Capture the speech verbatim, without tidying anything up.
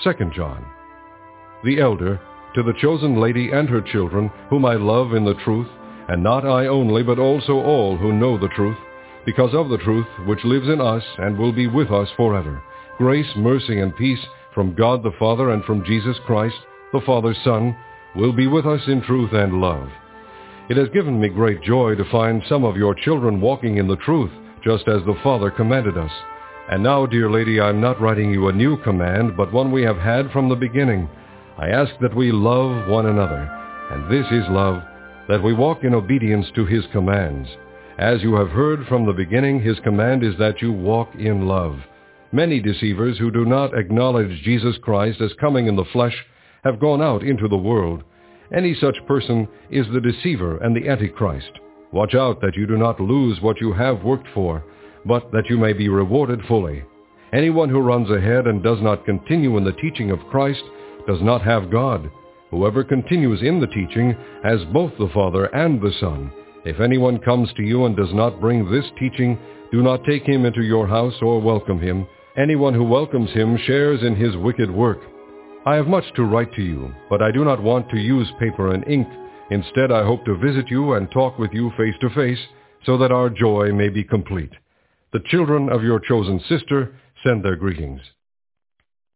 Second John. The elder, to the chosen lady and her children, whom I love in the truth, and not I only, but also all who know the truth, because of the truth which lives in us and will be with us forever. Grace, mercy, and peace from God the Father and from Jesus Christ, the Father's Son, will be with us in truth and love. It has given me great joy to find some of your children walking in the truth, just as the Father commanded us. And now, dear lady, I am not writing you a new command, but one we have had from the beginning. I ask that we love one another, and this is love, that we walk in obedience to his commands. As you have heard from the beginning, his command is that you walk in love. Many deceivers who do not acknowledge Jesus Christ as coming in the flesh have gone out into the world. Any such person is the deceiver and the Antichrist. Watch out that you do not lose what you have worked for, but that you may be rewarded fully. Anyone who runs ahead and does not continue in the teaching of Christ does not have God. Whoever continues in the teaching has both the Father and the Son. If anyone comes to you and does not bring this teaching, do not take him into your house or welcome him. Anyone who welcomes him shares in his wicked work. I have much to write to you, but I do not want to use paper and ink. Instead, I hope to visit you and talk with you face to face, so that our joy may be complete. The children of your chosen sister send their greetings.